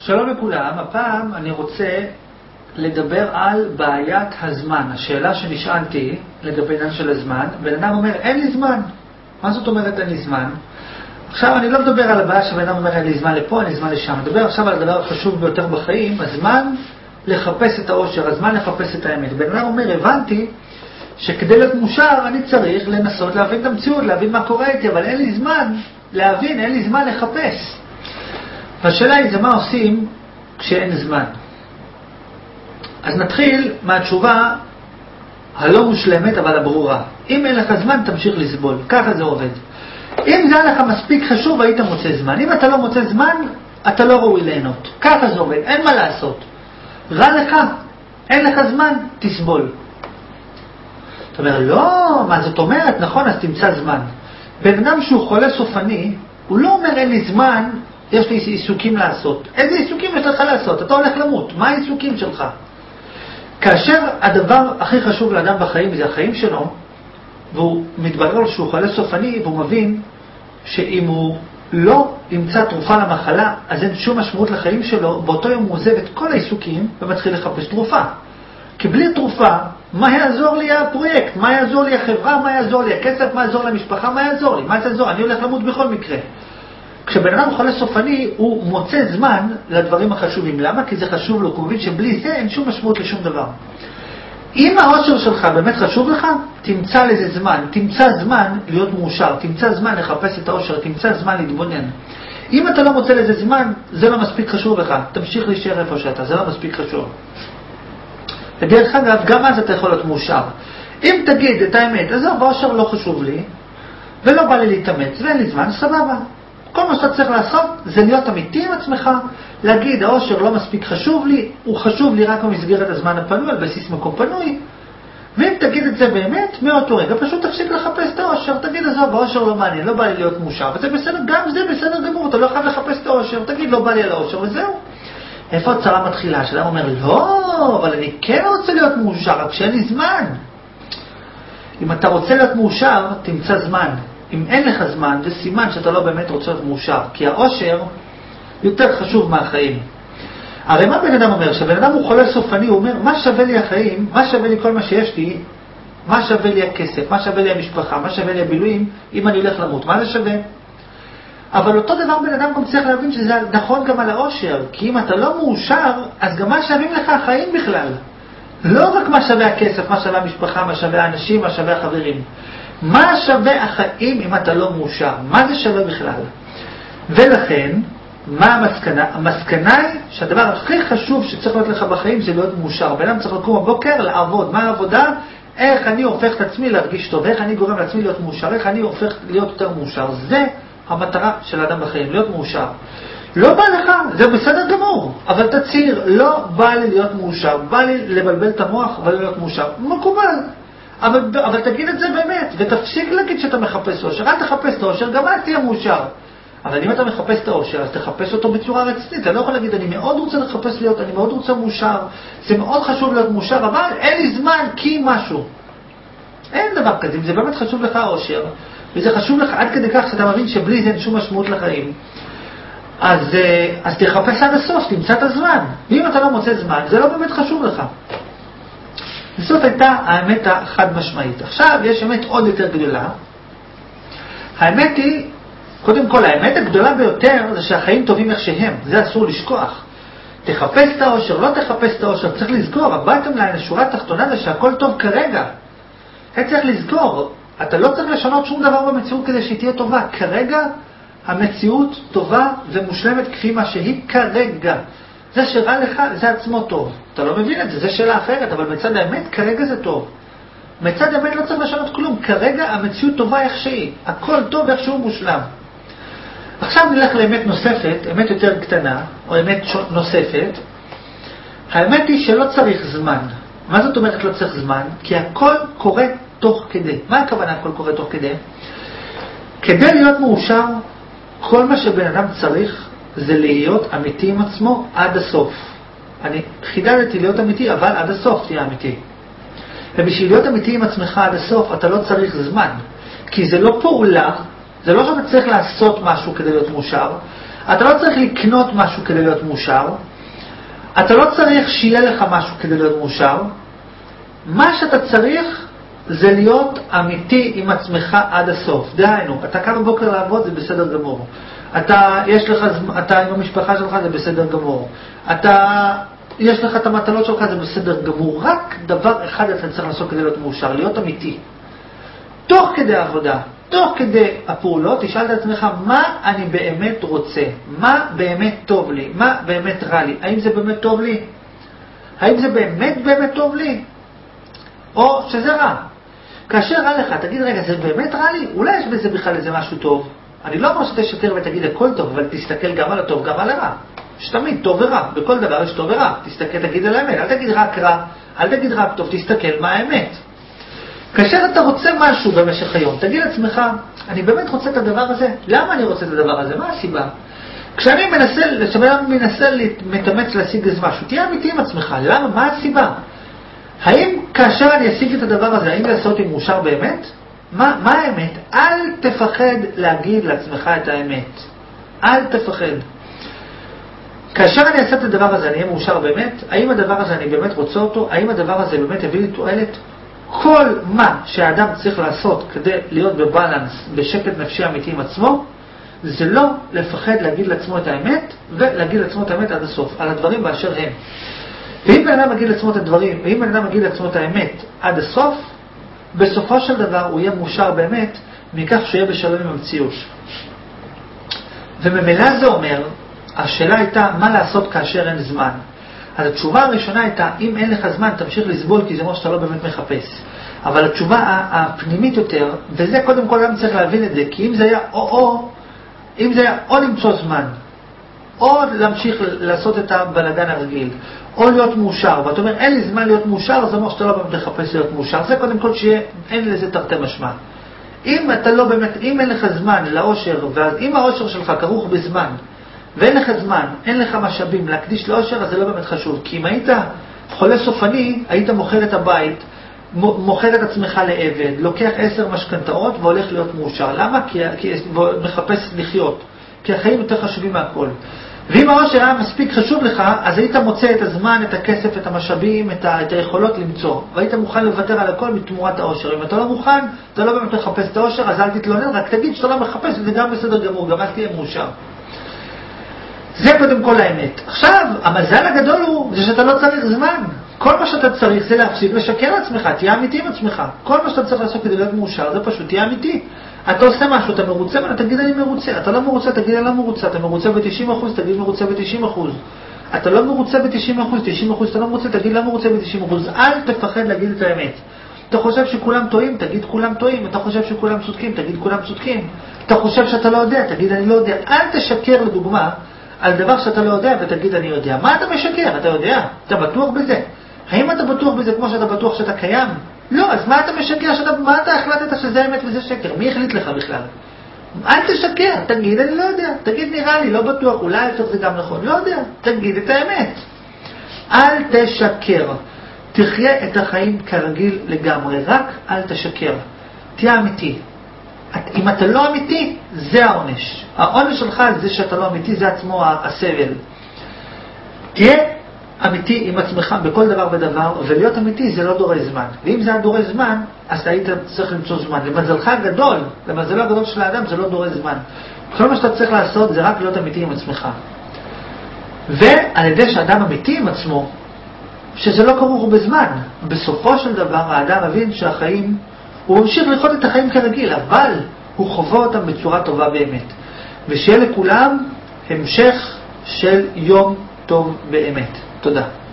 שלום לכולם, הפעם אני רוצה לדבר על בעיית הזמן. השאלה שנשאלתי לגבי עניין של הזמן, בן אדם אומר אין לי זמן. מה זאת אומרת אין לי זמן? עכשיו אני לא מדבר על הבעיה שבן אדם אומר אין לי זמן לפה, אין לי זמן לשם. אני מדבר עכשיו על הדבר החשוב ביותר בחיים, הזמן לחפש את האושר, הזמן לחפש את האמת. בן אדם אומר הבנתי שכדי להיות מאושר אני צריך לנסות להבין את המציאות, להבין מה קורה איתי, אבל אין לי זמן להבין, אין לי זמן לחפש. והשאלה היא זה מה עושים כשאין זמן. אז נתחיל מהתשובה הלא מושלמת אבל הברורה. אם אין לך זמן תמשיך לסבול, ככה זה עובד. אם זה היה לך מספיק חשוב היית מוצא זמן. אם אתה לא מוצא זמן אתה לא ראוי ליהנות. ככה זה עובד, אין מה לעשות. רע לך, אין לך זמן, תסבול. אתה אומר לא, מה זאת אומרת? נכון, אז תמצא זמן. בן אדם שהוא חולה סופני הוא לא אומר אין לי זמן, יש לי עיסוקים לעשות. איזה עיסוקים יש לך לעשות? אתה הולך למות. מה העיסוקים שלך? כאשר הדבר הכי חשוב לאדם בחיים זה החיים שלו, והוא מתברר שהוא חולה סופני, והוא מבין שאם הוא לא ימצא תרופה למחלה, אז אין שום משמעות לחיים שלו, באותו יום הוא עוזב את כל העיסוקים ומתחיל לחפש תרופה. כי בלי תרופה, מה יעזור לי הפרויקט? מה יעזור לי החברה? מה יעזור לי הכסף? מה יעזור למשפחה? מה יעזור לי? מה יעזור? אני הולך למות בכל מקרה. כשבן אדם חולה סופני הוא מוצא זמן לדברים החשובים. למה? כי זה חשוב לו, הוא מבין שבלי זה אין שום משמעות לשום דבר. אם האושר שלך באמת חשוב לך, תמצא לזה זמן, תמצא זמן להיות מאושר, תמצא זמן לחפש את האושר, תמצא זמן להתבונן. אם אתה לא מוצא לזה זמן, זה לא מספיק חשוב לך, תמשיך להישאר איפה שאתה, זה לא מספיק חשוב. ודרך אגב, גם אז אתה יכול להיות מאושר. אם תגיד את האמת, אז האושר לא חשוב לי, ולא בא לי להתאמץ, ואין לי זמן, סבבה. כל מה שאתה צריך לעשות זה להיות אמיתי עם עצמך, להגיד האושר לא מספיק חשוב לי, הוא חשוב לי רק במסגרת הזמן הפנוי, על בסיס מקום פנוי. ואם תגיד את זה באמת, מאותו רגע פשוט תפסיק לחפש את האושר, תגיד עזוב, האושר לא מעניין, לא בא לי להיות מאושר, וזה בסדר, גם זה בסדר גמור, אתה לא חייב לחפש את האושר, תגיד לא בא לי על האושר וזהו. איפה הצרה מתחילה? שאדם אומר לא, אבל אני כן רוצה להיות מאושר, רק שאין לי זמן. אם אתה רוצה להיות מאושר, תמצא זמן. אם אין לך זמן, זה סימן שאתה לא באמת רוצה להיות מאושר, כי האושר יותר חשוב מהחיים. הרי מה בן אדם אומר? שבן אדם הוא חולה סופני, הוא אומר, מה שווה לי החיים, מה שווה לי כל מה שיש לי, מה שווה לי הכסף, מה שווה לי המשפחה, מה שווה לי הבילויים, אם אני הולך למות, מה זה שווה? אבל אותו דבר בן אדם גם צריך להבין שזה נכון גם על האושר, כי אם אתה לא מאושר, אז גם מה שווים לך החיים בכלל. לא רק מה שווה הכסף, מה שווה המשפחה, מה שווה האנשים, מה שווה החברים. מה שווה החיים אם אתה לא מאושר? מה זה שווה בכלל? ולכן, מה המסקנה? המסקנה היא שהדבר הכי חשוב שצריך להיות לך בחיים זה להיות מאושר. בן אדם צריך לקום בבוקר לעבוד. מה העבודה? איך אני הופך את עצמי להרגיש טוב? איך אני גורם לעצמי להיות מאושר? איך אני הופך להיות יותר מאושר? זה המטרה של האדם בחיים, להיות מאושר. לא בא לך, זה בסדר גמור, אבל תצהיר, לא בא לי להיות מאושר, בא לי לבלבל את המוח ולא להיות מאושר. מקובל. אבל תגיד את זה באמת, ותפסיק להגיד שאתה מחפש אושר. אל תחפש את האושר, גם אל תהיה מאושר. אבל אם אתה מחפש את האושר, אז תחפש אותו בצורה רצינית. אתה לא יכול להגיד, אני מאוד רוצה לחפש להיות, אני מאוד רוצה מאושר, זה מאוד חשוב להיות מאושר, אבל אין לי זמן כי משהו. אין דבר כזה, אם זה באמת חשוב לך האושר, וזה חשוב לך עד כדי כך שאתה מבין שבלי זה אין שום משמעות לחיים, אז תחפש עד הסוף, תמצא את הזמן. ואם אתה לא מוצא זמן, זה לא באמת חשוב לך. זאת הייתה האמת החד משמעית. עכשיו יש אמת עוד יותר גדולה. האמת היא, קודם כל, האמת הגדולה ביותר זה שהחיים טובים איך שהם. זה אסור לשכוח. תחפש את האושר, לא תחפש את האושר, צריך לסגור. הבאתם לה שורה תחתונה זה שהכל טוב כרגע. צריך לסגור. אתה לא צריך לשנות שום דבר במציאות כדי שהיא תהיה טובה. כרגע המציאות טובה ומושלמת כפי מה שהיא כרגע. זה שרע לך, זה עצמו טוב. אתה לא מבין את זה, זה שאלה אחרת, אבל מצד האמת, כרגע זה טוב. מצד האמת לא צריך לשנות כלום. כרגע המציאות טובה איך שהיא. הכל טוב איך שהוא מושלם. עכשיו נלך לאמת נוספת, אמת יותר קטנה, או אמת נוספת. האמת היא שלא צריך זמן. מה זאת אומרת לא צריך זמן? כי הכל קורה תוך כדי. מה הכוונה הכל קורה תוך כדי? כדי להיות מאושר, כל מה שבן אדם צריך זה להיות אמיתי עם עצמו עד הסוף. אני חידדתי להיות אמיתי, אבל עד הסוף תהיה אמיתי. ובשביל להיות אמיתי עם עצמך עד הסוף, אתה לא צריך זמן. כי זה לא פעולה, זה לא שאתה צריך לעשות משהו כדי להיות מאושר, אתה לא צריך לקנות משהו כדי להיות מאושר. אתה לא צריך שיהיה לך משהו כדי להיות מאושר. מה שאתה צריך זה להיות אמיתי עם עצמך עד הסוף. דהיינו, אתה קם בבוקר לעבוד, זה בסדר גמור. אתה עם המשפחה שלך, זה בסדר גמור. יש לך את המטלות שלך, זה בסדר גמור. רק דבר אחד אתה צריך לעשות כדי להיות מאושר, להיות אמיתי. תוך כדי העבודה, תוך כדי הפעולות, תשאל את עצמך מה אני באמת רוצה, מה באמת טוב לי, מה באמת רע לי, האם זה באמת טוב לי? האם זה באמת טוב לי? או שזה רע. כאשר רע לך, תגיד רגע, זה באמת רע לי? אולי יש בזה בכלל איזה משהו טוב. אני לא אומר שתשקר ותגיד הכל טוב, אבל תסתכל גם על הטוב, גם על הרע. שתמיד טוב ורע, בכל דבר יש טוב ורע. תסתכל, תגיד על האמת, אל תגיד רק רע, אל תגיד רק טוב, תסתכל מה האמת. כאשר אתה רוצה משהו במשך היום, תגיד לעצמך, אני באמת רוצה את הדבר הזה? למה אני רוצה את הדבר הזה? מה הסיבה? כשאני מנסה מתאמץ להשיג איזה משהו, תהיה אמיתי עם עצמך, למה? מה הסיבה? האם כאשר אני אשיג את הדבר הזה, האם לעשות אותי מאושר באמת? מה האמת? אל תפחד להגיד לעצמך את האמת. אל תפחד. כאשר אני אעשה את הדבר הזה, אני אהיה מאושר באמת? האם הדבר הזה אני באמת רוצה אותו? האם הדבר הזה באמת הביא לי תועלת? כל מה שהאדם צריך לעשות כדי להיות בבלנס, בשקט נפשי אמיתי עם עצמו, זה לא לפחד להגיד לעצמו את האמת, ולהגיד לעצמו את האמת עד הסוף, על הדברים באשר הם. ואם בן אדם מגיד לעצמו את הדברים, ואם בן אדם מגיד לעצמו את האמת עד הסוף, בסופו של דבר הוא יהיה מאושר באמת, מכך שיהיה בשלום עם המציאות. וממילא זה אומר, השאלה הייתה מה לעשות כאשר אין זמן. אז התשובה הראשונה הייתה, אם אין לך זמן, תמשיך לסבול, כי זה מה שאתה לא באמת מחפש. אבל התשובה הפנימית יותר, וזה קודם כל גם צריך להבין את זה, כי אם זה היה אם זה היה או למצוא זמן, או להמשיך לעשות את הבלגן הרגיל, או להיות מאושר, ואתה אומר, אין לי זמן להיות מאושר, זה אומר שאתה לא באמת לחפש להיות מאושר. זה קודם כל שאין לזה תרתי משמע. אם אתה לא באמת, אם אין לך זמן לאושר, ואם האושר שלך כרוך בזמן, ואין לך זמן, אין לך משאבים להקדיש לאושר, אז זה לא באמת חשוב. כי אם היית חולה סופני, היית מוכר את הבית, מוכר את עצמך לעבד, לוקח 10 משכנתאות והולך להיות מאושר. למה? כי מחפש לחיות. כי החיים יותר חשובים מהכל. ואם האושר היה מספיק חשוב לך, אז היית מוצא את הזמן, את הכסף, את המשאבים, את היכולות למצוא. והיית מוכן לוותר על הכל בתמורת האושר. אם אתה לא מוכן, אתה לא באמת מחפש את האושר, אז אל תתלונן, רק תגיד שאתה לא מחפש, וזה גם בסדר גמור, גם אל תהיה מאושר. זה קודם כל האמת. עכשיו, המזל הגדול הוא זה שאתה לא צריך זמן. כל מה שאתה צריך זה להפסיק לשקר לעצמך, תהיה אמיתי עם עצמך. כל מה שאתה צריך לעשות כדי להיות מאושר, זה פשוט תהיה אמיתי. אתה עושה משהו, אתה מרוצה, תגיד אני מרוצה. אתה לא מרוצה, תגיד אני לא מרוצה. אתה מרוצה ב-90%, תגיד מרוצה ב-90%. אתה לא מרוצה ב-90%, 90% אתה לא מרוצה, תגיד לא מרוצה ב-90%. אל תפחד להגיד את האמת. אתה חושב שכולם טועים, תגיד כולם טועים. אתה חושב שכולם צודקים, תגיד כולם צודקים. אתה חושב שאתה לא יודע, תגיד אני לא יודע. אל תשקר לדוגמה על דבר שאתה לא יודע ותגיד אני יודע. מה אתה משקר? אתה יודע? אתה בטוח בזה? האם אתה בטוח בזה כמו שאתה בטוח שאתה קיים? לא, אז מה אתה משקר? מה אתה החלטת שזה אמת וזה שקר? מי החליט לך בכלל? אל תשקר, תגיד אני לא יודע. תגיד נראה לי, לא בטוח, אולי יותר זה גם נכון. לא יודע, תגיד את האמת. אל תשקר. תחיה את החיים כרגיל לגמרי, רק אל תשקר. תהיה אמיתי. אם אתה לא אמיתי, זה העונש. העונש שלך על זה שאתה לא אמיתי, זה עצמו הסבל. תהיה אמיתי עם עצמך בכל דבר ודבר, ולהיות אמיתי זה לא דורש זמן. ואם זה היה דורש זמן, אז היית צריך למצוא זמן. למזלך הגדול, למזלו הגדול של האדם, זה לא דורש זמן. כל מה שאתה צריך לעשות זה רק להיות אמיתי עם עצמך. ועל ידי שאדם אמיתי עם עצמו, שזה לא כרוך בזמן, בסופו של דבר האדם מבין שהחיים, הוא ממשיך לחיות את החיים כרגיל, אבל הוא חווה אותם בצורה טובה באמת. ושיהיה לכולם המשך של יום טוב באמת. תודה.